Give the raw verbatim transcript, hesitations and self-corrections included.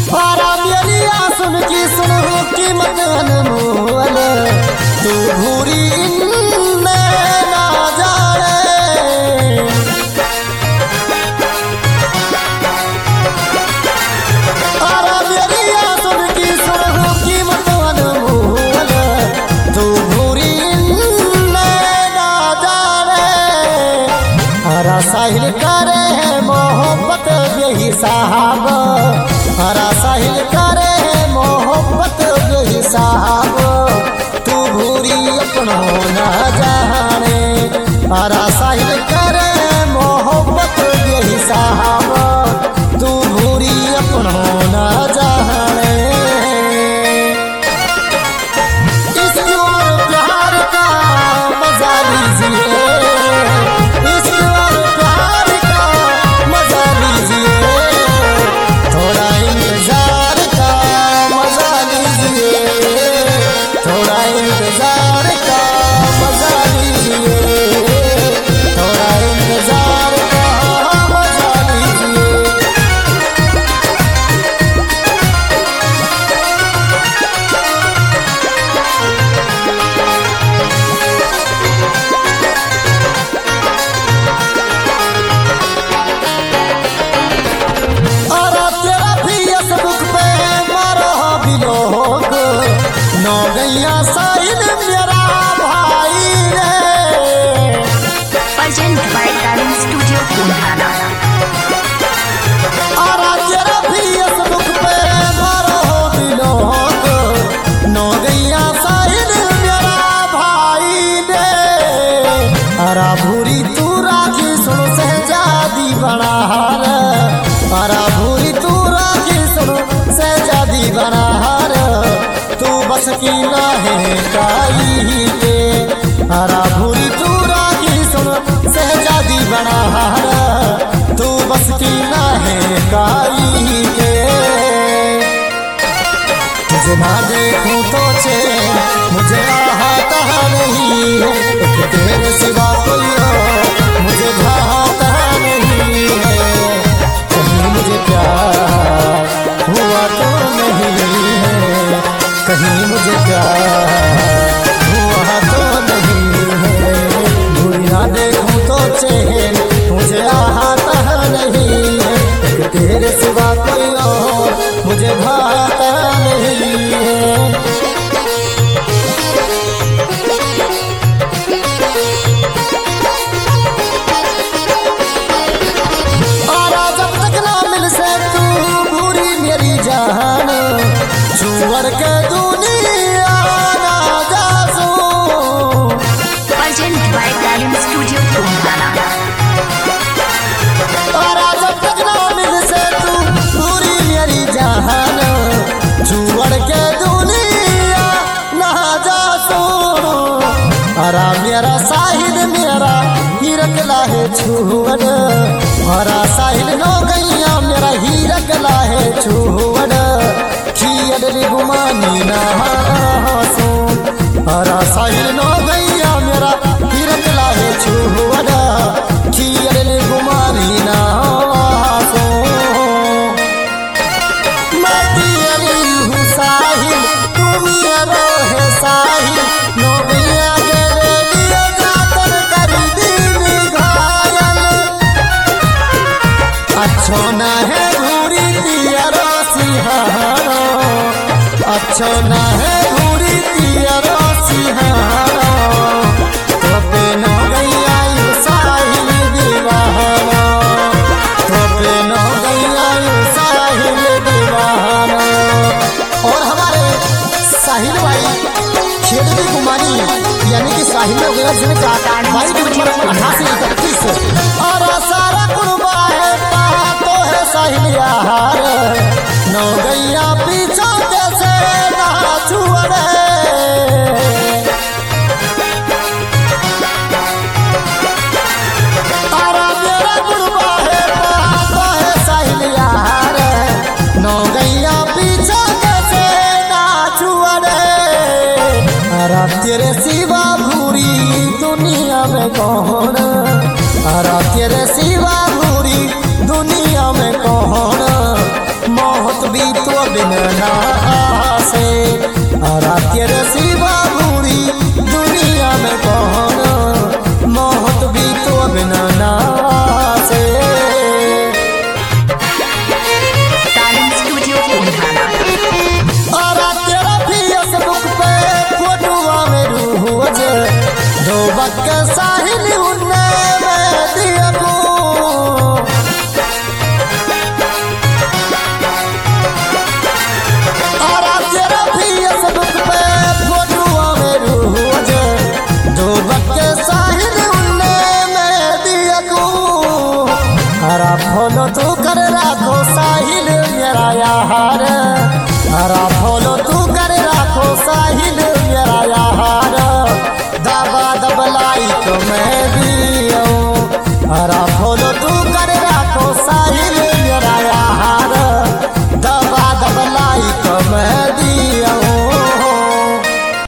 आरा मेरिया सुन की सुनो कीमत अनमोल तू भूरी में ना जाने। आरा मेरिया सुन की सुनो कीमत अनमोल तू भूरी में ना जाने। आरा साहिल करे मोहब्बत यही साहब, हरा साहिल करे मोहब्बत यही साहब तू भूरी अपनो न जाने। हरा साहिल करे मोहब्बत यही साहब तू भूरी अपनो न जाने। इस और प्यार का मजा लीजिए, इस और प्यार का मजा लीजिए, थोड़ा इंतजार का मजा लीजिए, थोड़ा इंतजार का मजा लीजिए, थोड़ा इंतजार का मजा लीजिए। नौ गैया साहिल मेरा भाई रे, present by darling studio Kumbhana. Ara तेरा फेसबुक पे मारो बिलोग, नौ गैया साहिल मेरा भाई रे। आरा भूरी तू राखी सुनो सहजादी बना हार, आरा भूरी तू राखी सुनो सहजादी बना हार तू बस की ना है काई के। हरा भूरी तू राखी सुन सहजादी बना हार तू बस की ना है काई के। तुझे ना देखूं तो चैन मुझे आता नहीं है, एक तेरे सिवा कोई और मुझे भाता नहीं है। कहीं मुझे प्यार हुआ तो नहीं है, कहीं मुझे प्यार हुआ तो नहीं है। दुनिया देखूं तो चैन मुझे आता नहीं है, एक तेरे सिवा कोई और मुझे भाता नहीं है। आरा जब तक ना मिल से तू भूरी मेरी जान, छुअर के दुनिया ना जासू। Present by darling studio Kumbhana. Ara जब तक ना मिल से तू पूरी मेरी जान, छुअर के दुनिया ना जासू। आरा मेरा साहिल मेरा हीरक लाहे छुअर, आरा साहिल नो गैया मेरा हीरक लाहे छुअर खियडली गुमानी ना हासू। हरा साहिल नो गैया मेरा हीरक लाहे छुअर खियडली गुमानी ना हासू। मैं तेरी हूँ साहिल तू मेरा है साहिल, नो गैया गेरे लिए जातर करी दीनी घायल। अच्छो ना है भूरी तियरो सिहारो, अच्छो ना है भूरी तियरो सिहारो, तो पे नो गैया यू साहिल दीवाना, तो पे नो गैया यू साहिल दीवाना। और हमारे साहिल भाई खेड़वी कुमारी यानी कि साहिल हो गया जिन्हें भाई की उम्र अठासी इकतीस और सारा कुर्बा है तो है साहिल यार। नौ गैया पीछा कैसे ना छुअरे, आरा मेरा कुर्बा है तो है साहिल यार। नौ गैया पीछा कैसे ना छुअरे, आरा तेरे सिवा भूरी दुनिया में कौन, आरा तेरे सिवा भूरी दुनिया में कौन। मौत भी तो बिन ना आसे रात्य सिवा भूरी दुनिया में कौन मोहत भी तो बिन ना आसे Talent Studio Punjana. दो बक्के साहिल उन्ने में दिया को और तेरा भी सबक पे फोटुआ में रोज दो बक्के साहिल उन्ने में दिया को हरा फॉलो तू कर राखो साहिल मेरा यार हरा फॉलो तू कर राखो साहिल मेरा यार दबा दबलाई तो मैं भी हूँ हरा